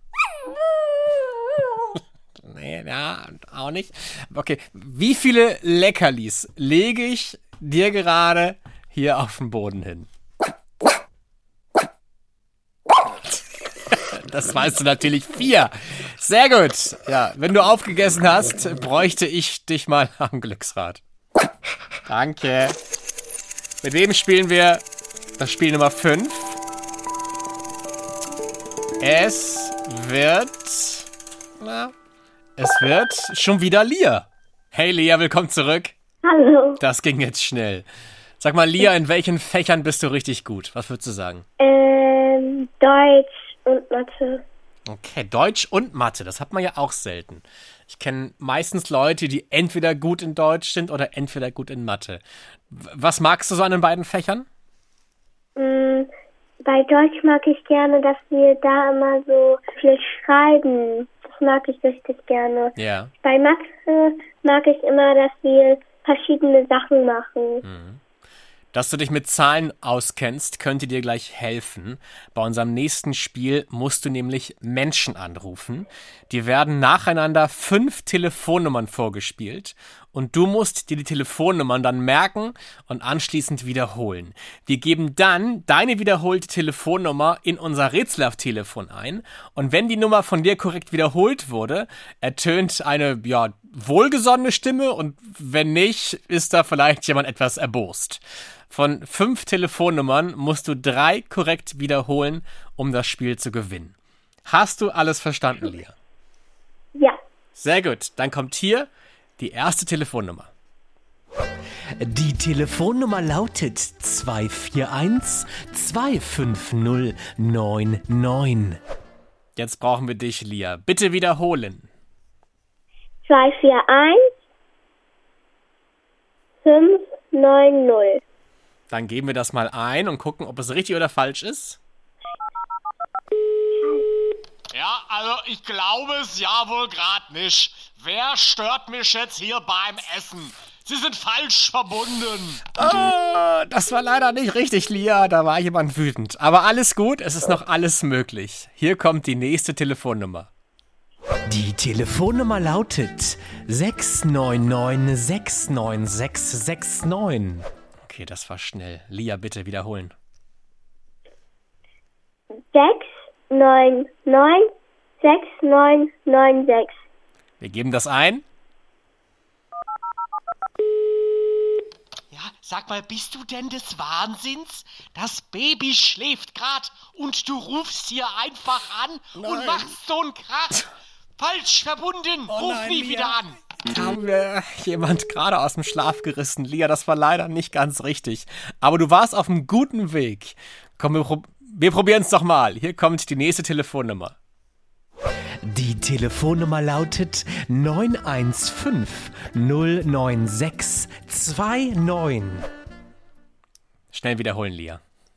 Nee, ja, auch nicht. Okay, wie viele Leckerlis lege ich dir gerade hier auf den Boden hin? Das weißt du natürlich. Vier. Sehr gut. Ja, wenn du aufgegessen hast, bräuchte ich dich mal am Glücksrad. Danke. Mit wem spielen wir das Spiel Nummer fünf? Es wird... Na, es wird schon wieder Lia. Hey Lia, willkommen zurück. Hallo. Das ging jetzt schnell. Sag mal, Lia, in welchen Fächern bist du richtig gut? Was würdest du sagen? Ähm, Deutsch und Mathe. Okay, Deutsch und Mathe, das hat man ja auch selten. Ich kenne meistens Leute, die entweder gut in Deutsch sind oder entweder gut in Mathe. Was magst du so an den beiden Fächern? Mm, bei Deutsch mag ich gerne, dass wir da immer so viel schreiben. Das mag ich richtig gerne. Ja. Bei Mathe mag ich immer, dass wir verschiedene Sachen machen. Mhm. Dass du dich mit Zahlen auskennst, könnte dir gleich helfen. Bei unserem nächsten Spiel musst du nämlich Menschen anrufen. Dir werden nacheinander fünf Telefonnummern vorgespielt und du musst dir die Telefonnummern dann merken und anschließend wiederholen. Wir geben dann deine wiederholte Telefonnummer in unser Rätselhaft-Telefon ein und wenn die Nummer von dir korrekt wiederholt wurde, ertönt eine, ja, wohlgesonnene Stimme und wenn nicht, ist da vielleicht jemand etwas erbost. Von fünf Telefonnummern musst du drei korrekt wiederholen, um das Spiel zu gewinnen. Hast du alles verstanden, Lia? Ja. Sehr gut. Dann kommt hier die erste Telefonnummer. Die Telefonnummer lautet zwei vier eins zwei fünf null neun neun. Jetzt brauchen wir dich, Lia. Bitte wiederholen. zwei vier eins fünf neun null. Dann geben wir das mal ein und gucken, ob es richtig oder falsch ist. Ja, also ich glaube es ja wohl gerade nicht. Wer stört mich jetzt hier beim Essen? Sie sind falsch verbunden. Oh, das war leider nicht richtig, Lia. Da war jemand wütend. Aber alles gut, es ist noch alles möglich. Hier kommt die nächste Telefonnummer. Die Telefonnummer lautet sechs neun neun sechs neun sechs sechs neun. Okay, das war schnell. Lia, bitte wiederholen. sechs neun neun sechs neun neun sechs. Wir geben das ein. Ja, sag mal, bist du denn des Wahnsinns? Das Baby schläft grad und du rufst hier einfach an Nein. und machst so einen Krach. Falsch verbunden. Oh Ruf nein, nie Lia. wieder an. Da haben wir jemand gerade aus dem Schlaf gerissen. Lia, das war leider nicht ganz richtig. Aber du warst auf einem guten Weg. Komm, wir, prob- wir probieren es doch mal. Hier kommt die nächste Telefonnummer. Die Telefonnummer lautet neun eins fünf null neun sechs zwei neun. Schnell wiederholen, Lia.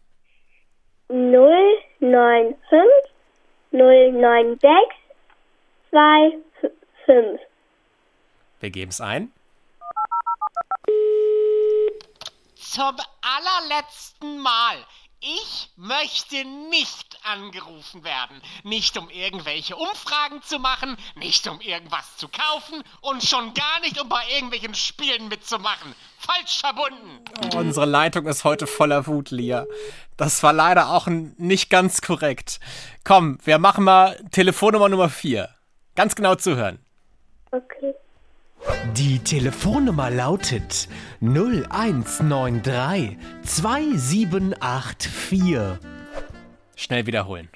null neun fünf null neun sechs zwei fünf. Wir geben es ein. Zum allerletzten Mal. Ich möchte nicht angerufen werden. Nicht um irgendwelche Umfragen zu machen, nicht um irgendwas zu kaufen und schon gar nicht um bei irgendwelchen Spielen mitzumachen. Falsch verbunden. Oh, unsere Leitung ist heute voller Wut, Lia. Das war leider auch n- nicht ganz korrekt. Komm, wir machen mal Telefonnummer Nummer vier. Ganz genau zuhören. Okay. Die Telefonnummer lautet null eins neun drei zwei sieben acht vier. Schnell wiederholen.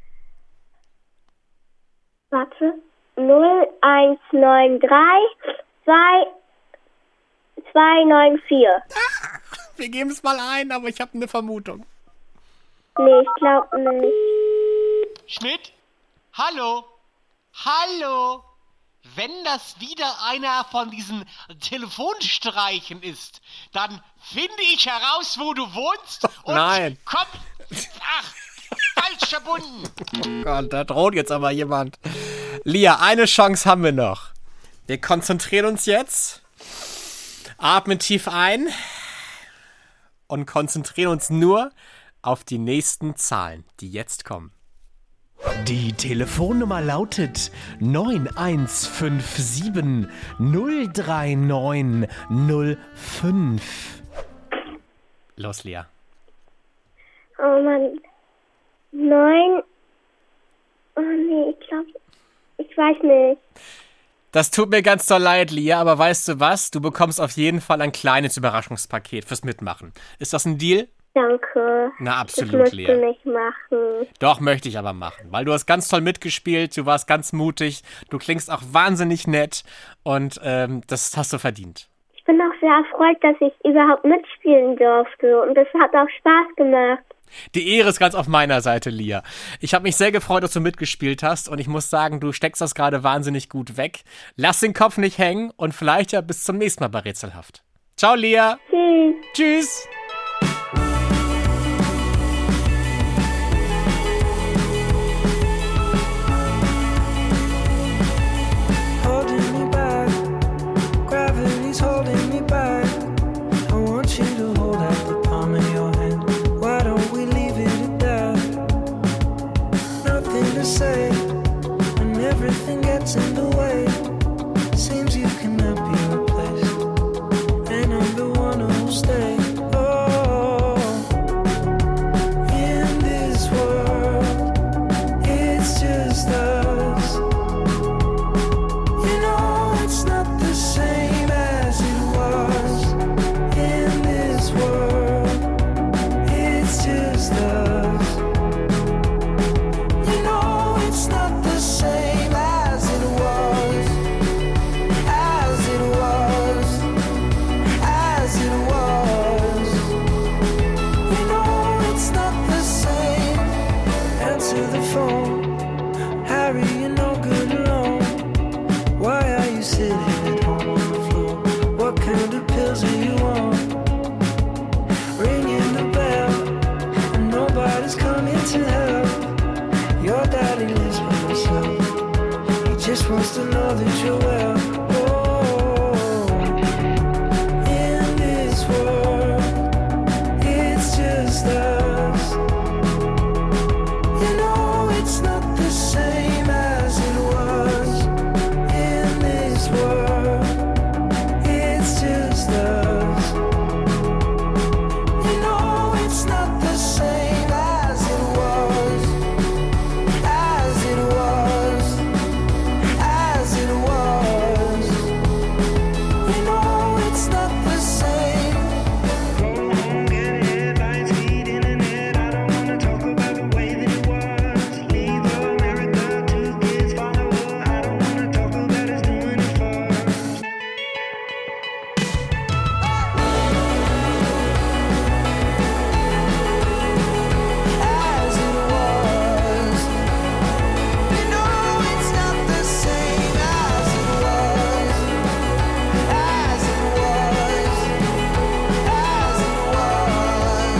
Warte. null eins neun drei zwei zwei neun vier. Wir geben es mal ein, aber ich habe eine Vermutung. Nee, ich glaube nicht. Schmidt? Hallo? Hallo? Wenn das wieder einer von diesen Telefonstreichen ist, dann finde ich heraus, wo du wohnst und Nein. komm. Ach, falsch verbunden. Oh Gott, da droht jetzt aber jemand. Lia, eine Chance haben wir noch. Wir konzentrieren uns jetzt, atmen tief ein und konzentrieren uns nur auf die nächsten Zahlen, die jetzt kommen. Die Telefonnummer lautet neun eins fünf sieben null drei neun null fünf. Los, Lia. Oh Mann. neun Oh nee, ich glaube, ich weiß nicht. Das tut mir ganz doll leid, Lia, aber weißt du was? Du bekommst auf jeden Fall ein kleines Überraschungspaket fürs Mitmachen. Ist das ein Deal? Danke. Na, absolut, das musst Lea. du nicht machen. Doch, möchte ich aber machen, weil du hast ganz toll mitgespielt, du warst ganz mutig, du klingst auch wahnsinnig nett und ähm, das hast du verdient. Ich bin auch sehr erfreut, dass ich überhaupt mitspielen durfte und es hat auch Spaß gemacht. Die Ehre ist ganz auf meiner Seite, Lia. Ich habe mich sehr gefreut, dass du mitgespielt hast und ich muss sagen, du steckst das gerade wahnsinnig gut weg. Lass den Kopf nicht hängen und vielleicht ja bis zum nächsten Mal bei Rätselhaft. Ciao, Lia. Tschüss. Tschüss. Say, and everything gets in the way. Seems you cannot be replaced, and I'm the one who'll stay. Oh, in this world, it's just us. You know it's not the same as it was. In this world, it's just us. It's not the same as it was, as it was, as it was. You know it's not the same. Answer the phone, Harry, you're no good alone. Why are you sitting at home on the floor? What kind of pills are you on? Ringing the bell, and nobody's coming to help. Your daddy lives by himself. He just wants to know that you're well. Oh, in this world, it's just us. You know it's not the same as it was. In this world, it's just us. You know it's not the same as it was. As it was, as it was. You know it's not the same. Go home, get headlines, feed internet. I don't wanna talk about the way that it was. Leave America, two kids follow her. I don't wanna talk about us doing it first. As it was. You know it's not the same as it was, as it was, as it was.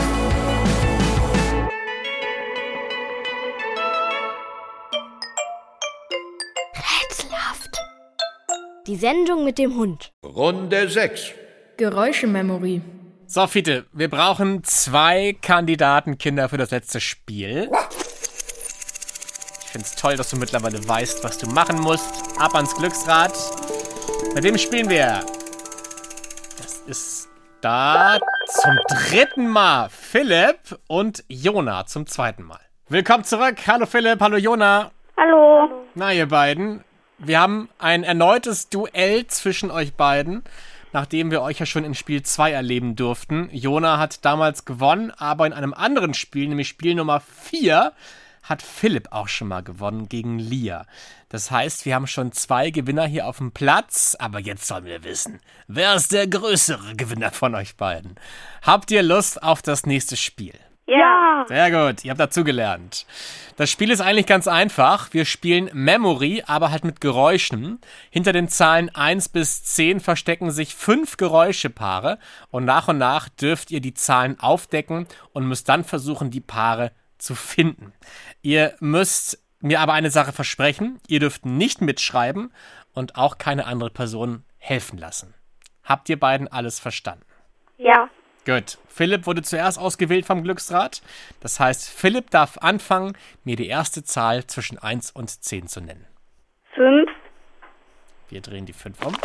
Rätselhaft. Die Sendung mit dem Hund. Runde sechs. Geräuschememory. So, Fiete, wir brauchen zwei Kandidatenkinder für das letzte Spiel. Ich find's toll, dass du mittlerweile weißt, was du machen musst. Ab ans Glücksrad. Bei dem spielen wir. Das ist da zum dritten Mal Philipp und Jona zum zweiten Mal. Willkommen zurück. Hallo Philipp, hallo Jona. Hallo. Na, ihr beiden. Wir haben ein erneutes Duell zwischen euch beiden, nachdem wir euch ja schon in Spiel zwei erleben durften. Jona hat damals gewonnen, aber in einem anderen Spiel, nämlich Spiel Nummer vier, hat Philipp auch schon mal gewonnen gegen Lia. Das heißt, wir haben schon zwei Gewinner hier auf dem Platz, aber jetzt sollen wir wissen, wer ist der größere Gewinner von euch beiden? Habt ihr Lust auf das nächste Spiel? Ja. Sehr gut, ihr habt dazugelernt. Das Spiel ist eigentlich ganz einfach. Wir spielen Memory, aber halt mit Geräuschen. Hinter den Zahlen eins bis zehn verstecken sich fünf Geräuschepaare und nach und nach dürft ihr die Zahlen aufdecken und müsst dann versuchen, die Paare zu finden. Ihr müsst mir aber eine Sache versprechen. Ihr dürft nicht mitschreiben und auch keine andere Person helfen lassen. Habt ihr beiden alles verstanden? Ja. Gut. Philipp wurde zuerst ausgewählt vom Glücksrad. Das heißt, Philipp darf anfangen, mir die erste Zahl zwischen eins und zehn zu nennen. Fünf. Wir drehen die fünf um.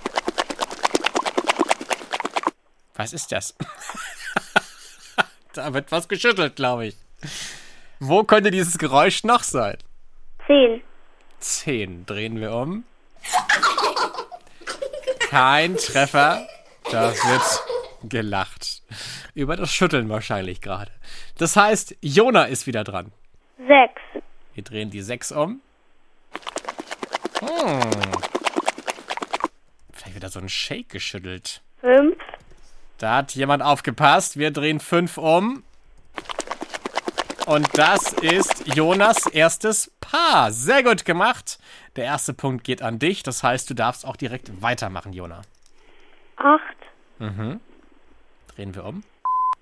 Was ist das? Da wird was geschüttelt, glaube ich. Wo könnte dieses Geräusch noch sein? Zehn. zehn. Drehen wir um. Kein Treffer. Da wird gelacht. Über das Schütteln wahrscheinlich gerade. Das heißt, Jona ist wieder dran. Sechs. Wir drehen die sechs um. Hm. Vielleicht wird da so ein Shake geschüttelt. Fünf. Da hat jemand aufgepasst. Wir drehen fünf um. Und das ist Jonas erstes Paar. Sehr gut gemacht. Der erste Punkt geht an dich. Das heißt, du darfst auch direkt weitermachen, Jona. Acht. Mhm. Drehen wir um.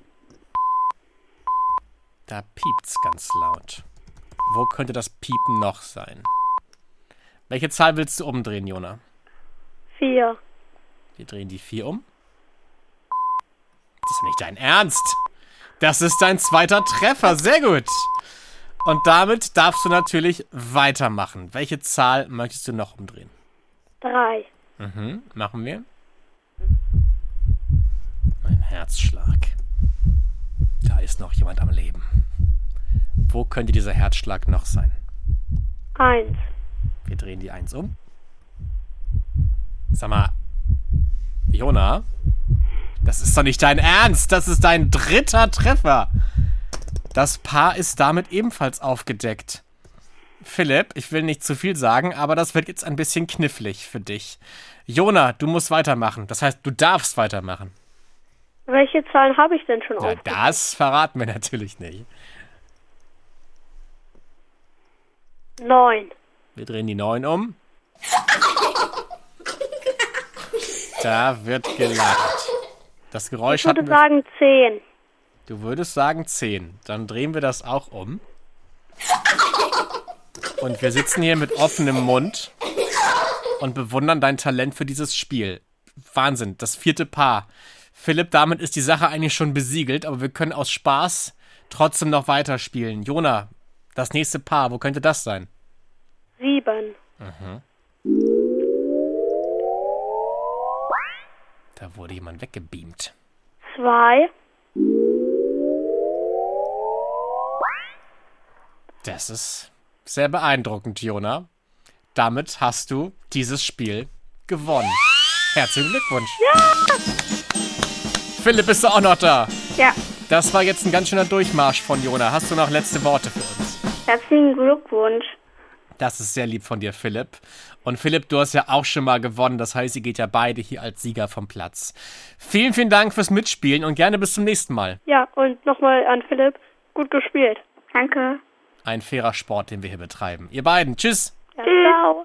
Da piept's ganz laut. Wo könnte das Piepen noch sein? Welche Zahl willst du umdrehen, Jona? Vier. Wir drehen die vier um. Das ist nicht dein Ernst. Das ist dein zweiter Treffer. Sehr gut. Und damit darfst du natürlich weitermachen. Welche Zahl möchtest du noch umdrehen? Drei. Mhm, machen wir. Ein Herzschlag. Da ist noch jemand am Leben. Wo könnte dieser Herzschlag noch sein? Eins. Wir drehen die eins um. Sag mal, Jona, das ist doch nicht dein Ernst. Das ist dein dritter Treffer. Das Paar ist damit ebenfalls aufgedeckt. Philipp, ich will nicht zu viel sagen, aber das wird jetzt ein bisschen knifflig für dich. Jona, du musst weitermachen. Das heißt, du darfst weitermachen. Welche Zahlen habe ich denn schon Ja, aufgedeckt? das verraten wir natürlich nicht. Neun. Wir drehen die neun um. Da wird gelacht. Das Geräusch Ich würde hatten wir... sagen zehn. Du würdest sagen zehn. Dann drehen wir das auch um. Und wir sitzen hier mit offenem Mund und bewundern dein Talent für dieses Spiel. Wahnsinn, das vierte Paar. Philipp, damit ist die Sache eigentlich schon besiegelt, aber wir können aus Spaß trotzdem noch weiterspielen. Jona, das nächste Paar, wo könnte das sein? Sieben. Mhm. Da wurde jemand weggebeamt. Zwei. Das ist sehr beeindruckend, Jona. Damit hast du dieses Spiel gewonnen. Herzlichen Glückwunsch. Ja! Philipp, bist du auch noch da? Ja. Das war jetzt ein ganz schöner Durchmarsch von Jona. Hast du noch letzte Worte für uns? Herzlichen Glückwunsch. Das ist sehr lieb von dir, Philipp. Und Philipp, du hast ja auch schon mal gewonnen. Das heißt, ihr geht ja beide hier als Sieger vom Platz. Vielen, vielen Dank fürs Mitspielen und gerne bis zum nächsten Mal. Ja, und nochmal an Philipp. Gut gespielt. Danke. Ein fairer Sport, den wir hier betreiben. Ihr beiden, tschüss. Ja, ciao.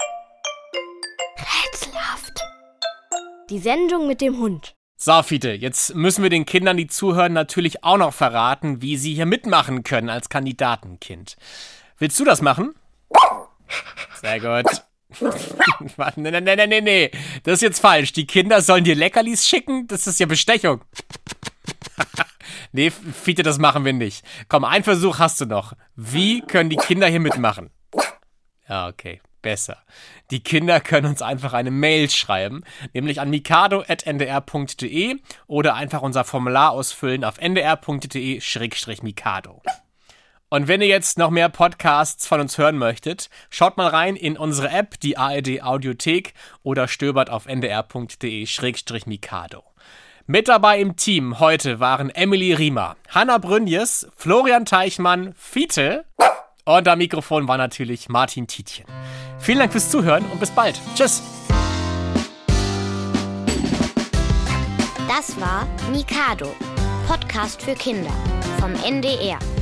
Rätselhaft. Die Sendung mit dem Hund. So, Fiete, jetzt müssen wir den Kindern, die zuhören, natürlich auch noch verraten, wie sie hier mitmachen können als Kandidatenkind. Willst du das machen? Sehr gut. nee, nee, nee, nee, nee. Das ist jetzt falsch. Die Kinder sollen dir Leckerlis schicken? Das ist ja Bestechung. Nee, Fiete, das machen wir nicht. Komm, einen Versuch hast du noch. Wie können die Kinder hier mitmachen? Ja, okay. Besser. Die Kinder können uns einfach eine Mail schreiben, nämlich an mikado at n d r punkt d e oder einfach unser Formular ausfüllen auf n d r punkt d e slash mikado. Und wenn ihr jetzt noch mehr Podcasts von uns hören möchtet, schaut mal rein in unsere App, die A R D Audiothek, oder stöbert auf n d r punkt d e slash mikado. Mit dabei im Team heute waren Emily Riemer, Hanna Brünjes, Florian Teichmann, Fiete und am Mikrofon war natürlich Martin Tietjen. Vielen Dank fürs Zuhören und bis bald. Tschüss. Das war Mikado, Podcast für Kinder vom N D R.